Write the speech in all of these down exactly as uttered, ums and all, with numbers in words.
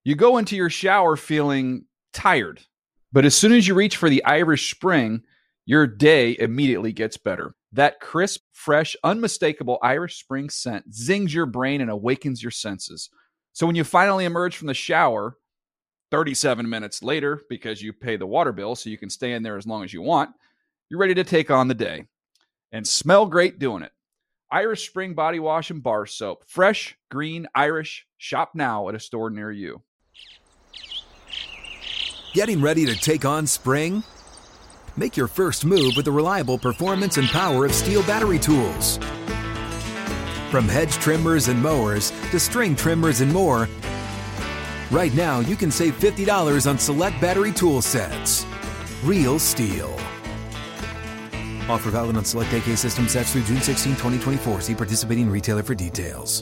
You go into your shower feeling tired, but as soon as you reach for the Irish Spring, your day immediately gets better. That crisp, fresh, unmistakable Irish Spring scent zings your brain and awakens your senses. So when you finally emerge from the shower, thirty-seven minutes later, because you pay the water bill so you can stay in there as long as you want, you're ready to take on the day. And smell great doing it. Irish Spring Body Wash and Bar Soap. Fresh, green, Irish. Shop now at a store near you. Getting ready to take on spring? Make your first move with the reliable performance and power of Steel battery tools. From hedge trimmers and mowers to string trimmers and more, right now you can save fifty dollars on select battery tool sets. Real Steel. Offer valid on select A K system sets through June sixteenth, twenty twenty-four. See participating retailer for details.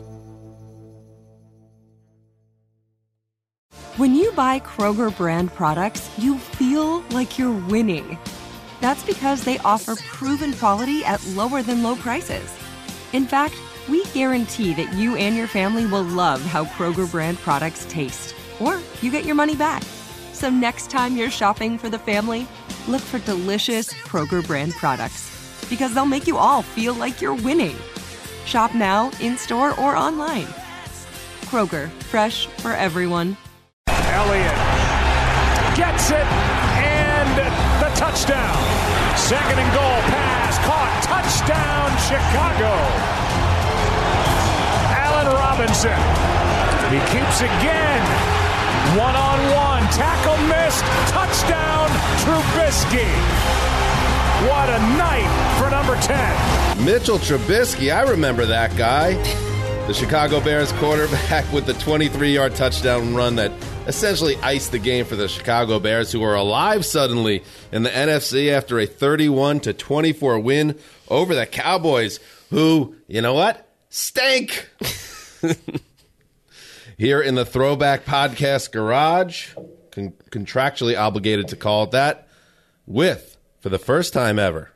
When you buy Kroger brand products, you feel like you're winning. That's because they offer proven quality at lower than low prices. In fact, we guarantee that you and your family will love how Kroger brand products taste, or you get your money back. So next time you're shopping for the family, look for delicious Kroger brand products, because they'll make you all feel like you're winning. Shop now, in-store, or online. Kroger, fresh for everyone. Elliott gets it, and the touchdown. Second and goal, pass, caught, touchdown, Chicago. Allen Robinson, he keeps again. One-on-one, tackle missed, touchdown, Trubisky. What a night for number ten. Mitchell Trubisky, I remember that guy. The Chicago Bears quarterback with the twenty-three-yard touchdown run that essentially iced the game for the Chicago Bears, who are alive suddenly in the N F C after a thirty-one to twenty-four win over the Cowboys, who, you know what, stank. Here in the Throwback Podcast Garage, con- contractually obligated to call it that, with, for the first time ever,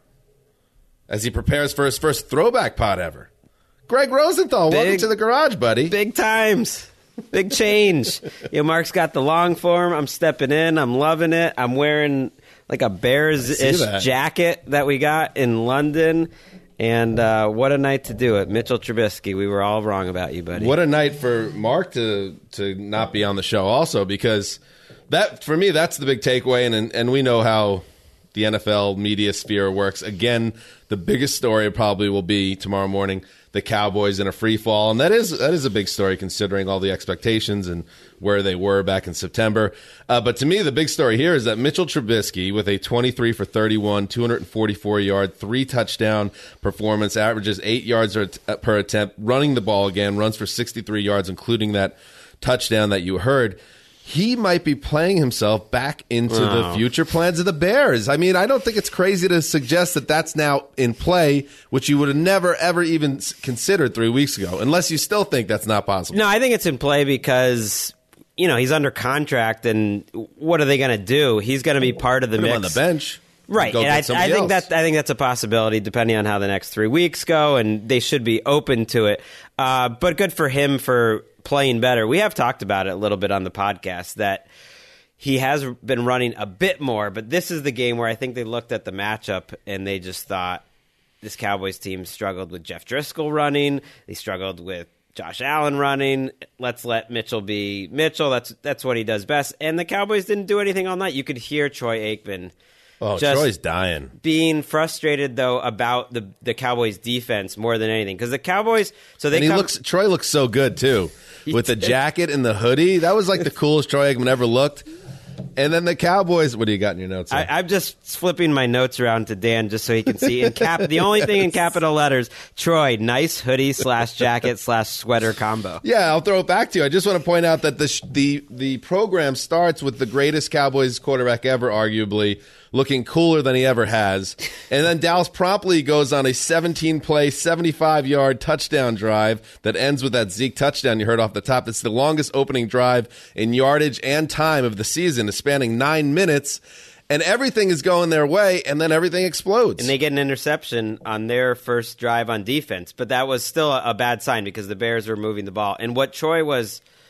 as he prepares for his first Throwback Pod ever, Greg Rosenthal. Big, welcome to the garage, buddy. Big times. Big change. You know, Mark's got the long form. I'm stepping in. I'm loving it. I'm wearing like a Bears-ish that. jacket that we got in London. And uh, what a night to do it. Mitchell Trubisky, we were all wrong about you, buddy. What a night for Mark to to not be on the show also, because that, for me, that's the big takeaway. And, and we know how the N F L media sphere works. Again, the biggest story probably will be tomorrow morning, the Cowboys in a free fall. And that is that is a big story considering all the expectations and where they were back in September. Uh, but to me, the big story here is that Mitchell Trubisky, with a twenty-three for thirty-one, two hundred forty-four yard, three touchdown performance, averages eight yards per attempt, running the ball again, runs for sixty-three yards, including that touchdown that you heard. He might be playing himself back into oh. the future plans of the Bears. I mean, I don't think it's crazy to suggest that that's now in play, which you would have never, ever even considered three weeks ago, unless you still think that's not possible. No, I think it's in play because, you know, he's under contract, and what are they going to do? He's going to be part of the Put mix. him on the bench. Right, and I, I think that I think that's a possibility depending on how the next three weeks go, and they should be open to it. Uh, but good for him for playing better. We have talked about it a little bit on the podcast that he has been running a bit more, but this is the game where I think they looked at the matchup and they just thought this Cowboys team struggled with Jeff Driscoll running. They struggled with Josh Allen running. Let's let Mitchell be Mitchell. That's that's what he does best. And the Cowboys didn't do anything all night. You could hear Troy Aikman. Oh, just Troy's dying. Being frustrated, though, about the, the Cowboys' defense more than anything. Because the Cowboys, so they and he come, looks. Troy looks so good, too. With the jacket and the hoodie. That was like the coolest Troy Aikman ever looked. And then the Cowboys. What do you got in your notes? I, I'm just flipping my notes around to Dan just so he can see. In cap, the only thing in capital letters, Troy, nice hoodie slash jacket slash sweater combo. Yeah, I'll throw it back to you. I just want to point out that the the the program starts with the greatest Cowboys quarterback ever, arguably, looking cooler than he ever has. And then Dallas promptly goes on a seventeen-play, seventy-five yard touchdown drive that ends with that Zeke touchdown you heard off the top. It's the longest opening drive in yardage and time of the season, spanning nine minutes. And everything is going their way, and then everything explodes. And they get an interception on their first drive on defense. But that was still a, a bad sign because the Bears were moving the ball. And what Troy was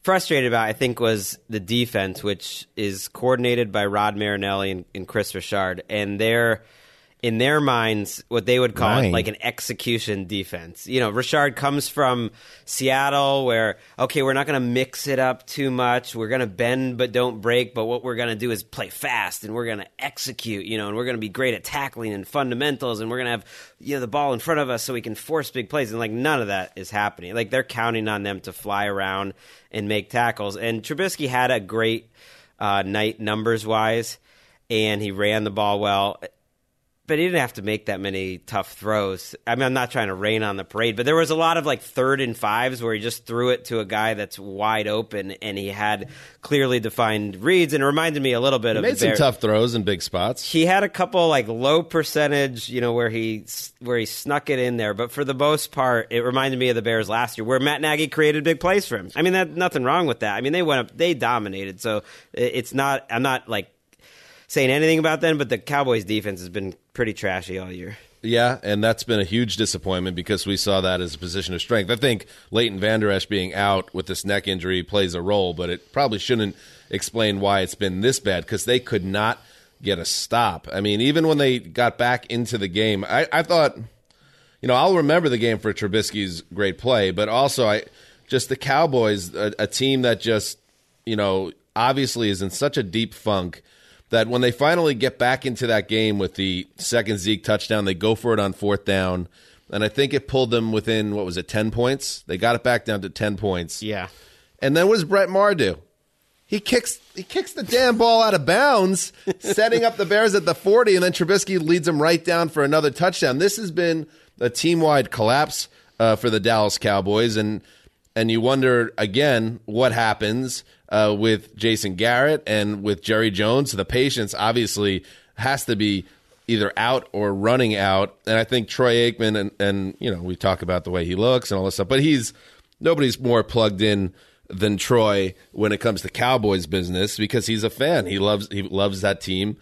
frustrated about, I think, was the defense, which is coordinated by Rod Marinelli and, and Chris Richard, and they're in their minds what they would call right. it like an execution defense. You know, Richard comes from Seattle where, okay, we're not going to mix it up too much. We're going to bend but don't break, but what we're going to do is play fast and we're going to execute, you know, and we're going to be great at tackling and fundamentals, and we're going to have, you know, the ball in front of us so we can force big plays. And like none of that is happening. Like they're counting on them to fly around and make tackles. And Trubisky had a great uh, night numbers-wise, and he ran the ball well. But he didn't have to make that many tough throws. I mean, I'm not trying to rain on the parade, but there was a lot of like third and fives where he just threw it to a guy that's wide open, and he had clearly defined reads, and it reminded me a little bit he of made some Bear. tough throws in big spots. He had a couple like low percentage, you know, where he where he snuck it in there, but for the most part, it reminded me of the Bears last year, where Matt Nagy created big plays for him. I mean, that nothing wrong with that. I mean, they went up, they dominated, so it's not. I'm not like saying anything about them, but the Cowboys' defense has been pretty trashy all year. Yeah, and that's been a huge disappointment because we saw that as a position of strength. I think Leighton Vander Esch being out with this neck injury plays a role, but it probably shouldn't explain why it's been this bad because they could not get a stop. I mean, even when they got back into the game, I, I thought, you know, I'll remember the game for Trubisky's great play, but also I just the Cowboys, a, a team that just, you know, obviously is in such a deep funk that when they finally get back into that game with the second Zeke touchdown, they go for it on fourth down, and I think it pulled them within, what was it, ten points? They got it back down to ten points. Yeah. And then what does Brett Maher do? He kicks he kicks the damn ball out of bounds, setting up the Bears at the forty, and then Trubisky leads them right down for another touchdown. This has been a team-wide collapse uh, for the Dallas Cowboys, and and you wonder, again, what happens Uh, with Jason Garrett and with Jerry Jones. The patience obviously has to be either out or running out. And I think Troy Aikman, and, and you know, we talk about the way he looks and all this stuff, but he's nobody's more plugged in than Troy when it comes to Cowboys business because he's a fan. He loves he loves that team.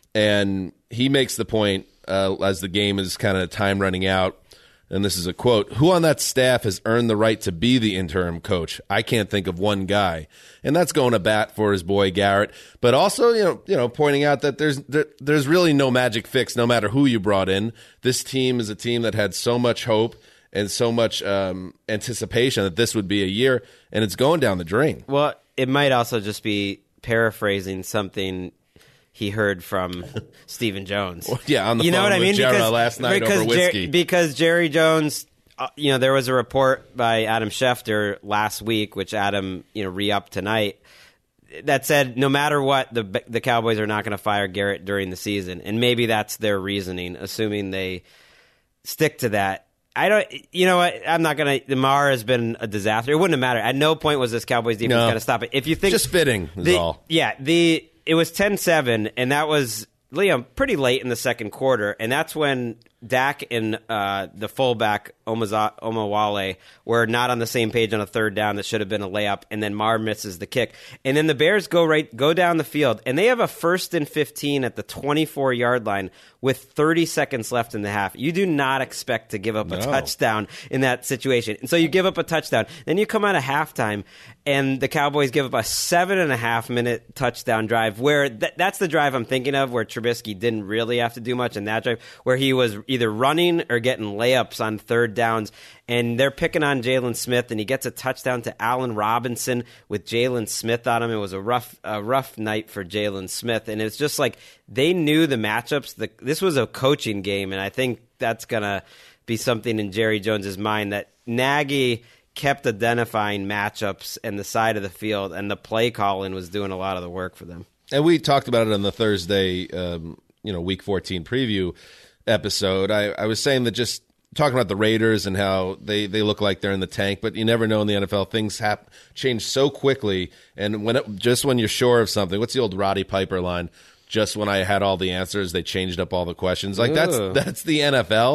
And he makes the point uh, as the game is kind of time running out. And this is a quote, who on that staff has earned the right to be the interim coach? I can't think of one guy. And that's going to bat for his boy Garrett. But also, you know, you know, pointing out that there's there, there's really no magic fix no matter who you brought in. This team is a team that had so much hope and so much um, anticipation that this would be a year, and it's going down the drain. Well, it might also just be paraphrasing something he heard from Stephen Jones. Well, yeah, on the you phone know what with I mean? Jerry because, last night because over whiskey. Jer- because Jerry Jones, uh, you know, there was a report by Adam Schefter last week, which Adam, you know, re-upped tonight, that said no matter what, the the Cowboys are not going to fire Garrett during the season. And maybe that's their reasoning, assuming they stick to that. I don't, you know what? I'm not going to. The Maher has been a disaster. It wouldn't have mattered. At no point was this Cowboys defense No. going to stop it. If you think Just fitting is the, all. Yeah, the it was ten seven, and that was, Liam, pretty late in the second quarter, and that's when Dak and uh, the fullback Omaza- Omawale were not on the same page on a third down that should have been a layup, and then Maher misses the kick. And then the Bears go right go down the field, and they have a first and fifteen at the twenty-four-yard line with thirty seconds left in the half. You do not expect to give up a No. touchdown in that situation. And so you give up a touchdown. Then you come out of halftime, and the Cowboys give up a seven-and-a-half-minute touchdown drive, where th- that's the drive I'm thinking of, where Trubisky didn't really have to do much in that drive, where he was either running or getting layups on third downs, and they're picking on Jalen Smith, and he gets a touchdown to Allen Robinson with Jalen Smith on him. It was a rough a rough night for Jalen Smith, and it's just like they knew the matchups. The, this was a coaching game, and I think that's going to be something in Jerry Jones's mind, that Nagy kept identifying matchups and the side of the field, and the play calling was doing a lot of the work for them. And we talked about it on the Thursday, um, you know, Week fourteen preview episode. I, I was saying that just talking about the Raiders and how they, they look like they're in the tank, but you never know in the N F L. Things hap- change so quickly, and when it, just when you're sure of something, what's the old Roddy Piper line? Just when I had all the answers, they changed up all the questions. Like that's Ooh. that's the N F L.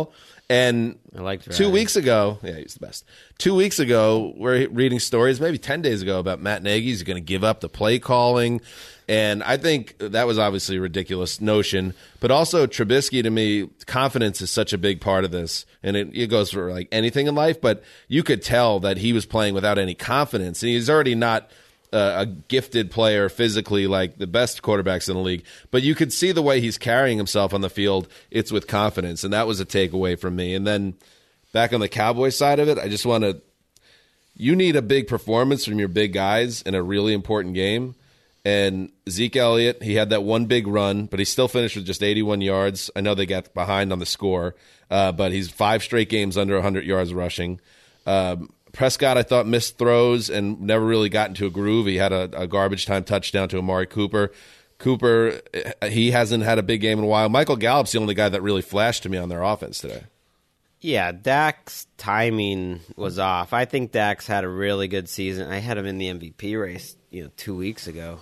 And I liked two Ratty. weeks ago, yeah, he's the best. Two weeks ago, we're reading stories, maybe ten days ago, about Matt Nagy. He's going to give up the play calling. And I think that was obviously a ridiculous notion. But also, Trubisky, to me, confidence is such a big part of this. And it, it goes for like anything in life. But you could tell that he was playing without any confidence. And he's already not uh, a gifted player physically like the best quarterbacks in the league. But you could see the way he's carrying himself on the field. It's with confidence. And that was a takeaway from me. And then back on the Cowboys side of it, I just want to – you need a big performance from your big guys in a really important game. And Zeke Elliott, he had that one big run, but he still finished with just eighty-one yards. I know they got behind on the score, uh, but he's five straight games under one hundred yards rushing. Um, Prescott, I thought, missed throws and never really got into a groove. He had a, a garbage time touchdown to Amari Cooper. Cooper, he hasn't had a big game in a while. Michael Gallup's the only guy that really flashed to me on their offense today. Yeah, Dak's timing was off. I think Dak's had a really good season. I had him in the M V P race, you know, two weeks ago.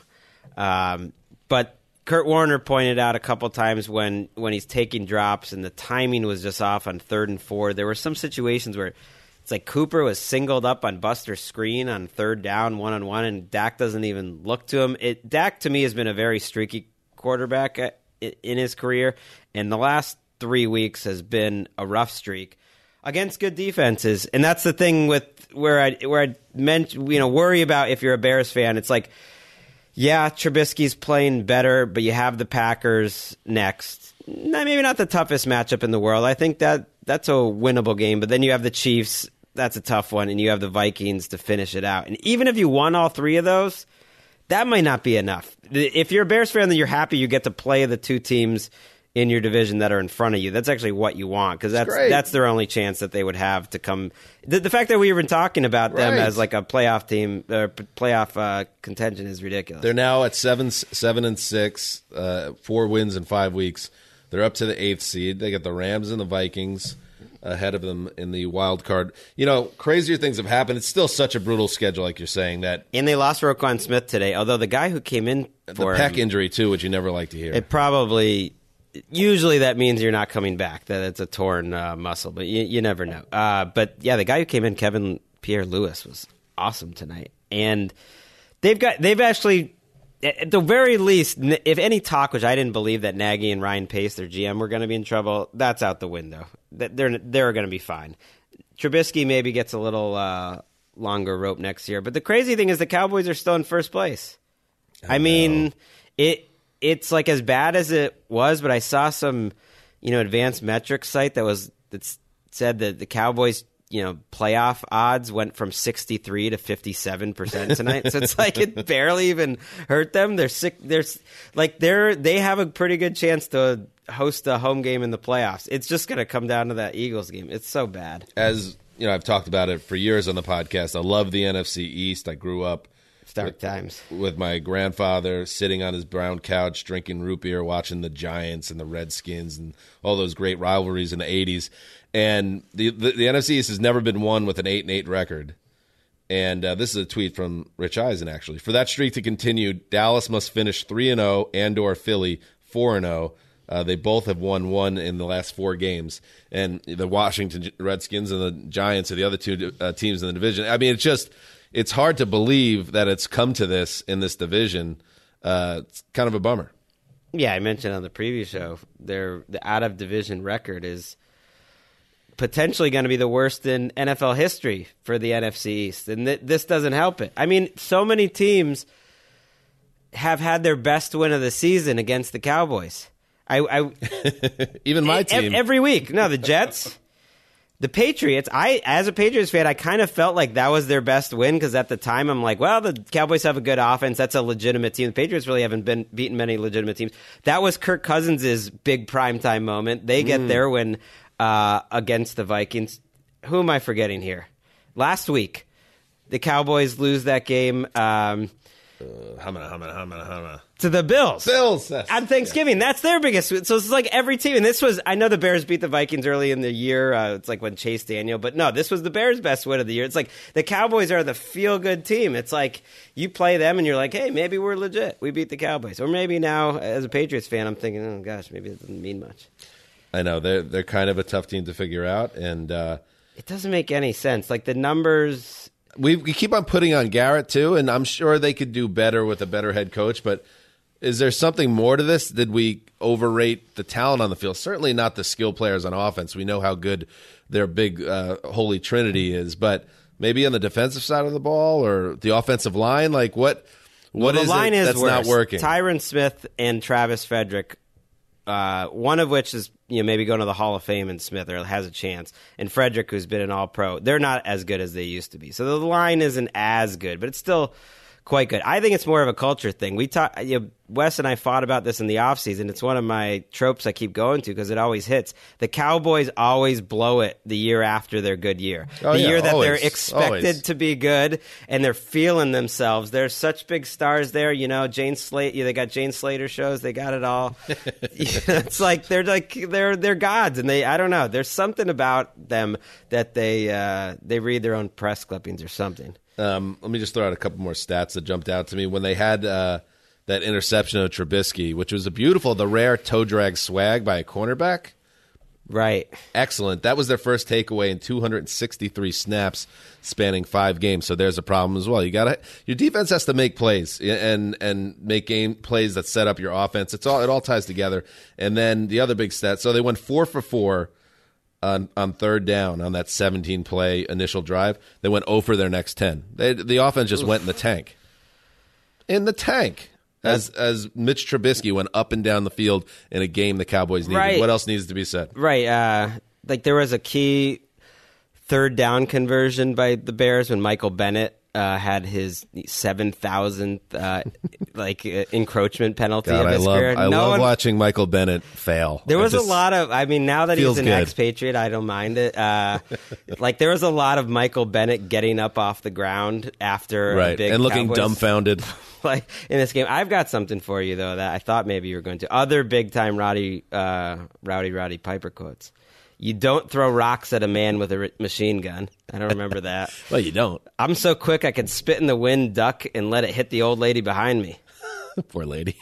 Um, but Kurt Warner pointed out a couple times when, when he's taking drops and the timing was just off on third and four. There were some situations where it's like Cooper was singled up on Buster's screen on third down, one-on-one, and Dak doesn't even look to him. It, Dak, to me, has been a very streaky quarterback at, in his career, and the last three weeks has been a rough streak against good defenses. And that's the thing with where I where I meant, you know, worry about if you're a Bears fan. It's like, yeah, Trubisky's playing better, but you have the Packers next. Maybe not the toughest matchup in the world. I think that that's a winnable game. But then you have the Chiefs. That's a tough one. And you have the Vikings to finish it out. And even if you won all three of those, that might not be enough. If you're a Bears fan, then you're happy you get to play the two teams in your division that are in front of you. That's actually what you want, because that's great. that's their only chance that they would have to come. The, the fact that we were even talking about them Right. as like a playoff team, or playoff uh, contention is ridiculous. They're now at seven, seven and six, uh, four wins in five weeks. They're up to the eighth seed. They got the Rams and the Vikings ahead of them in the wild card. You know, crazier things have happened. It's still such a brutal schedule, like you're saying. That And they lost Roquan Smith today, although the guy who came in for the pec him, injury too, which you never like to hear. it probably usually that means you're not coming back, that it's a torn uh, muscle, but you, you never know. Uh, but yeah, the guy who came in, Kevin Pierre-Louis, was awesome tonight, and they've got they've actually, at the very least, if any talk, which I didn't believe that Nagy and Ryan Pace, their G M, were going to be in trouble, that's out the window. They're they're going to be fine. Trubisky maybe gets a little uh, longer rope next year, but the crazy thing is the Cowboys are still in first place. I, I mean, it. It's like as bad as it was, but I saw some, you know, advanced metrics site that was that said that the Cowboys, you know, playoff odds went from sixty-three to fifty-seven percent tonight. So it's like it barely even hurt them. They're sick. They're like they're they have a pretty good chance to host a home game in the playoffs. It's just going to come down to that Eagles game. It's so bad. As you know, I've talked about it for years on the podcast. I love the N F C East. I grew up Dark with, times. with my grandfather sitting on his brown couch drinking root beer, watching the Giants and the Redskins and all those great rivalries in the eighties. And the the, the N F C East has never been won with an eight and eight record. And uh, this is a tweet from Rich Eisen, actually. For that streak to continue, Dallas must finish three and oh and or Philly four and oh. Uh, they both have won one in the last four games. And the Washington Redskins and the Giants are the other two uh, teams in the division. I mean, it's just – it's hard to believe that it's come to this in this division. Uh, it's kind of a bummer. Yeah, I mentioned on the preview show, their the out-of-division record is potentially going to be the worst in N F L history for the N F C East, and th- this doesn't help it. I mean, so many teams have had their best win of the season against the Cowboys. I, I Even my e- team. Every week. No, the Jets... The Patriots, I as a Patriots fan, I kind of felt like that was their best win because at the time I'm like, well, the Cowboys have a good offense. That's a legitimate team. The Patriots really haven't been beaten many legitimate teams. That was Kirk Cousins' big primetime moment. They get mm. their win uh, against the Vikings. Who am I forgetting here? Last week, the Cowboys lose that game. Um, Uh, humana, humana, humana, humana. To the Bills. Bills. That's, on Thanksgiving. Yeah. That's their biggest. So it's like every team. And this was, I know the Bears beat the Vikings early in the year. Uh, it's like when Chase Daniel. But no, this was the Bears' best win of the year. It's like the Cowboys are the feel-good team. It's like you play them and you're like, hey, maybe we're legit. We beat the Cowboys. Or maybe now, as a Patriots fan, I'm thinking, oh, gosh, maybe it doesn't mean much. I know they're they're kind of a tough team to figure out, and uh, it doesn't make any sense. Like the numbers, we we keep on putting on Garrett too, and I'm sure they could do better with a better head coach. But is there something more to this? Did we overrate the talent on the field? Certainly not the skill players on offense. We know how good their big uh, holy trinity is, but maybe on the defensive side of the ball or the offensive line, like what? What well, is the line it is that's worse. not working? Tyron Smith and Travis Frederick, uh, one of which is you know maybe going to the Hall of Fame in Smith or has a chance, and Frederick, who's been an All-Pro, they're not as good as they used to be. So the line isn't as good, but it's still quite good. I think it's more of a culture thing. We talk, you know, Wes and I fought about this in the offseason. It's one of my tropes I keep going to because it always hits. The Cowboys always blow it the year after their good year. Oh, the yeah, year that always, they're expected always. to be good and they're feeling themselves. There's such big stars there. You know, Jane Slater, they got Jane Slater shows. They got it all. It's like they're like they're they're gods, and they I don't know. There's something about them that they uh, they read their own press clippings or something. Um, let me just throw out a couple more stats that jumped out to me. When they had uh, that interception of Trubisky, which was a beautiful, the rare toe drag swag by a cornerback. Right. Excellent. That was their first takeaway in two hundred sixty-three snaps spanning five games. So there's a problem as well. You got to your defense has to make plays and and make game plays that set up your offense. It's all it all ties together. And then the other big stat. So they went four for four. On, on third down on that seventeen-play initial drive. They went zero for their next ten. They, the offense just Oof. went in the tank. In the tank. As as Mitch Trubisky went up and down the field in a game the Cowboys needed. Right. What else needs to be said? Right. Uh, like there was a key third down conversion by the Bears when Michael Bennett uh, had his seven thousandth uh, like uh, encroachment penalty God, of his I love, career. I no love one, watching Michael Bennett fail. There was just, a lot of, I mean, now that he's an good. expatriate, I don't mind it. Uh, like there was a lot of Michael Bennett getting up off the ground after right. a big and looking Cowboys, dumbfounded. like in this game. I've got something for you though that I thought maybe you were going to. Other big time Roddy, uh, Rowdy Roddy Piper quotes. You don't throw rocks at a man with a r- machine gun. I don't remember that. Well, you don't. I'm so quick I can spit in the wind, duck, and let it hit the old lady behind me. Poor lady.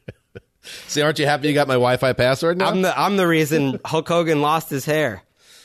See, aren't you happy you got my Wi-Fi password now? I'm the I'm the reason Hulk Hogan lost his hair.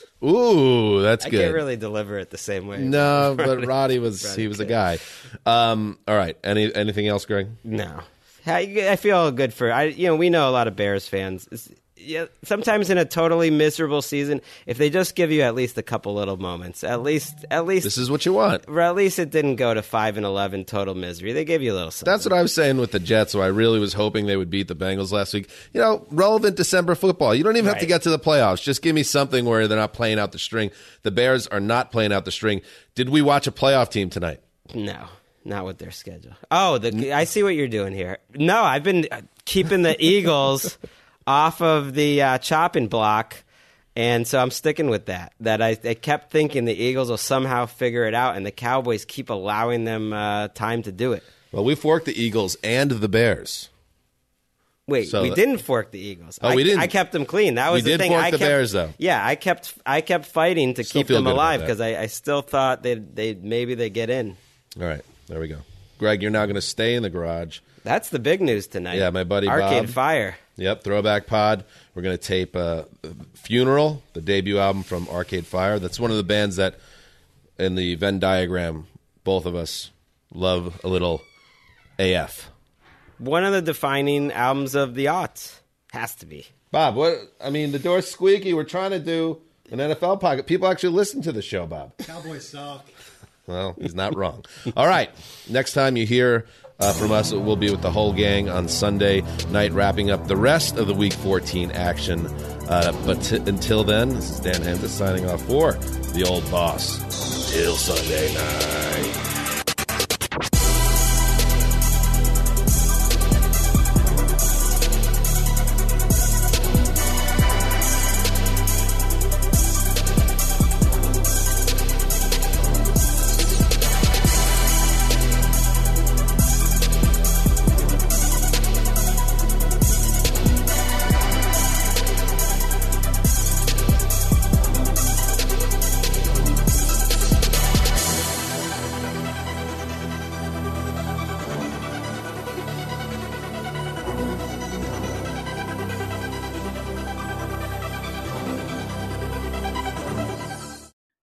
Ooh, that's I good. I can't really deliver it the same way. No, but Roddy was Roddy he was could. a guy. Um, all right. Any anything else, Greg? No. I, I feel good for I. You know, we know a lot of Bears fans. It's, yeah, sometimes in a totally miserable season, if they just give you at least a couple little moments, at least, at least this is what you want. Or at least it didn't go to five and eleven total misery. They gave you a little something. That's what I was saying with the Jets. So I really was hoping they would beat the Bengals last week. You know, relevant December football. You don't even have right. to get to the playoffs. Just give me something where they're not playing out the string. The Bears are not playing out the string. Did we watch a playoff team tonight? No. Not with their schedule. Oh, the, I see what you're doing here. No, I've been keeping the Eagles off of the uh, chopping block, and so I'm sticking with that. That I, I kept thinking the Eagles will somehow figure it out, and the Cowboys keep allowing them uh, time to do it. Well, we forked the Eagles and the Bears. Wait, so we that, didn't fork the Eagles. Oh, I, we didn't. I kept them clean. That was we the did thing. fork I the kept, Bears, though. Yeah, I kept I kept fighting to Still keep them alive because I, I still thought they they maybe they get in. All right, there we go. Greg, you're now going to stay in the garage. That's the big news tonight. Yeah, my buddy Arcade Bob. Fire. Yep, Throwback Pod. We're going to tape uh, Funeral, the debut album from Arcade Fire. That's one of the bands that, in the Venn diagram, both of us love a little A F. One of the defining albums of the aughts. Has to be. Bob, what? I mean, the door's squeaky. We're trying to do an N F L podcast. People actually listen to the show, Bob. Cowboys suck. Well, he's not wrong. All right. Next time you hear uh, from us, we'll be with the whole gang on Sunday night, wrapping up the rest of the Week fourteen action. Uh, but t- until then, this is Dan Hansis signing off for the old boss. Till Sunday night.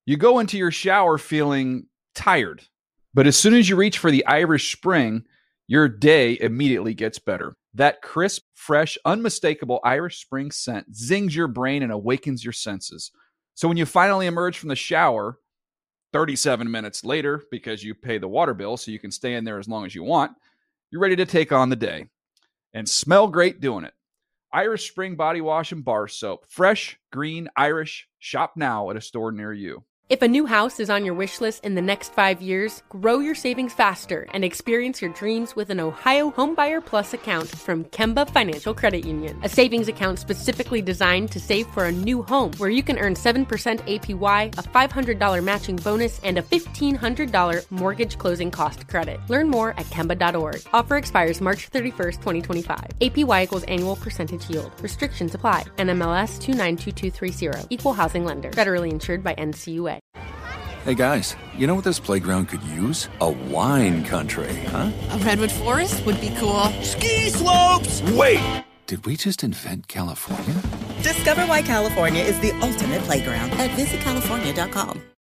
You go into your shower feeling tired, but as soon as you reach for the Irish Spring, your day immediately gets better. That crisp, fresh, unmistakable Irish Spring scent zings your brain and awakens your senses. So when you finally emerge from the shower, thirty-seven minutes later, because you pay the water bill so you can stay in there as long as you want, you're ready to take on the day and smell great doing it. Irish Spring Body Wash and Bar Soap. Fresh, green, Irish. Shop now at a store near you. If a new house is on your wish list in the next five years, grow your savings faster and experience your dreams with an Ohio Homebuyer Plus account from Kemba Financial Credit Union. A savings account specifically designed to save for a new home where you can earn seven percent A P Y, a five hundred dollars matching bonus, and a fifteen hundred dollars mortgage closing cost credit. Learn more at Kemba dot org. Offer expires March thirty-first, twenty twenty-five. A P Y equals annual percentage yield. Restrictions apply. N M L S two nine two two three zero. Equal housing lender. Federally insured by N C U A. Hey guys, you know what this playground could use? A wine country, huh? A redwood forest would be cool. Ski slopes! Wait! Did we just invent California? Discover why California is the ultimate playground at visit california dot com.